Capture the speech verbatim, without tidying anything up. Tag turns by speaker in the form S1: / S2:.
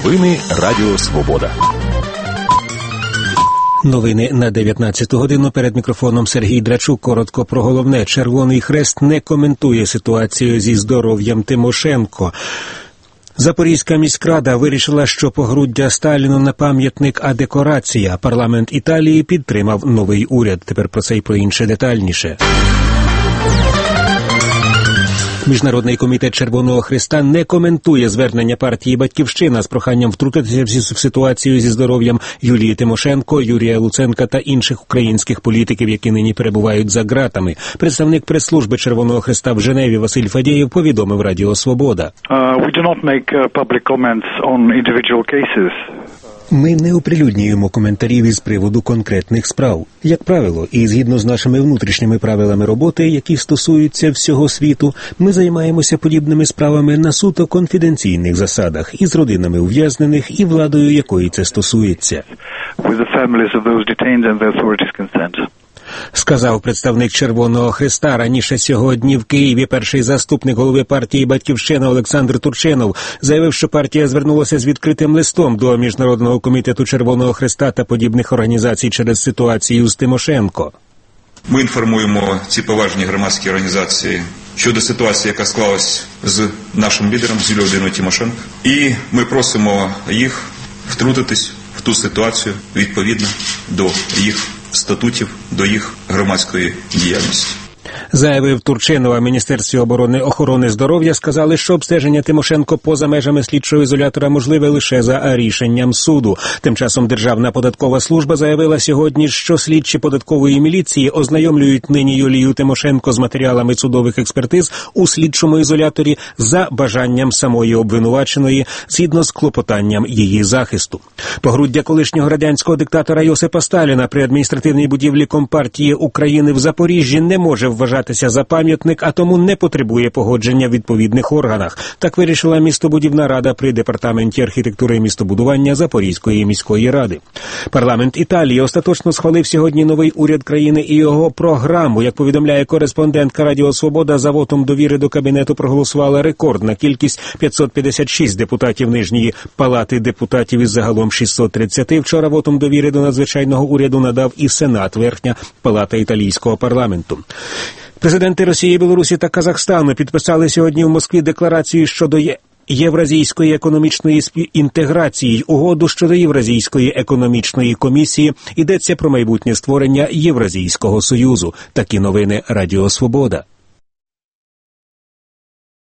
S1: Новини Радіо Свобода.
S2: Новини на дев'ятнадцяту годину. Перед мікрофоном Сергій Драчук. Коротко про головне. Червоний Хрест не коментує ситуацію зі здоров'ям Тимошенко. Запорізька міськрада вирішила, що погруддя Сталіну на пам'ятник, а декорація. Парламент Італії підтримав новий уряд. Тепер про це й про інше детальніше. Міжнародний комітет Червоного Хреста не коментує звернення партії «Батьківщина» з проханням втрутитися в ситуацію зі здоров'ям Юлії Тимошенко, Юрія Луценка та інших українських політиків, які нині перебувають за ґратами. Представник прес-служби Червоного Хреста в Женеві Василь Фадєєв повідомив Радіо Свобода.
S3: Uh, we do not make uh, public comments on individual cases.
S2: Ми не оприлюднюємо коментарів із приводу конкретних справ. Як правило, і згідно з нашими внутрішніми правилами роботи, які стосуються всього світу, ми займаємося подібними справами на суто конфіденційних засадах із родинами ув'язнених і владою, якої це стосується.
S3: With the families of those detained and the authorities' consent.
S2: Сказав представник Червоного Хреста. Раніше сьогодні в Києві перший заступник голови партії «Батьківщина» Олександр Турчинов заявив, що партія звернулася з відкритим листом до Міжнародного комітету Червоного Хреста та подібних організацій через ситуацію з Тимошенко.
S4: Ми інформуємо ці поважні громадські організації щодо ситуації, яка склалась з нашим лідером, з Юлією Володимирівною Тимошенко. І ми просимо їх втрутитись в ту ситуацію відповідно до їх статутів, до їх громадської діяльності.
S2: Заявив Турчинов. Міністерстві оборони охорони здоров'я сказали, що обстеження Тимошенко поза межами слідчого ізолятора можливе лише за рішенням суду. Тим часом Державна податкова служба заявила сьогодні, що слідчі податкової міліції ознайомлюють нині Юлію Тимошенко з матеріалами судових експертиз у слідчому ізоляторі за бажанням самої обвинуваченої, згідно з клопотанням її захисту. Погруддя колишнього радянського диктатора Йосипа Сталіна при адміністративній будівлі Компартії України в Запоріжжі не може вважатися за пам'ятник, а тому не потребує погодження в відповідних органах. Так вирішила містобудівна рада при департаменті архітектури і містобудування Запорізької міської ради. Парламент Італії остаточно схвалив сьогодні новий уряд країни і його програму. Як повідомляє кореспондентка Радіо Свобода, за вотом довіри до кабінету проголосувала рекордна кількість п'ятсот п'ятдесят шість депутатів Нижньої палати депутатів із загалом шістсот тридцять. Вчора вотом довіри до надзвичайного уряду надав і Сенат, верхня палата італійського парламенту. Президенти Росії, Білорусі та Казахстану підписали сьогодні в Москві декларацію щодо Євразійської економічної інтеграції, угоду щодо Євразійської економічної комісії. Йдеться про майбутнє створення Євразійського союзу. Такі новини Радіо Свобода.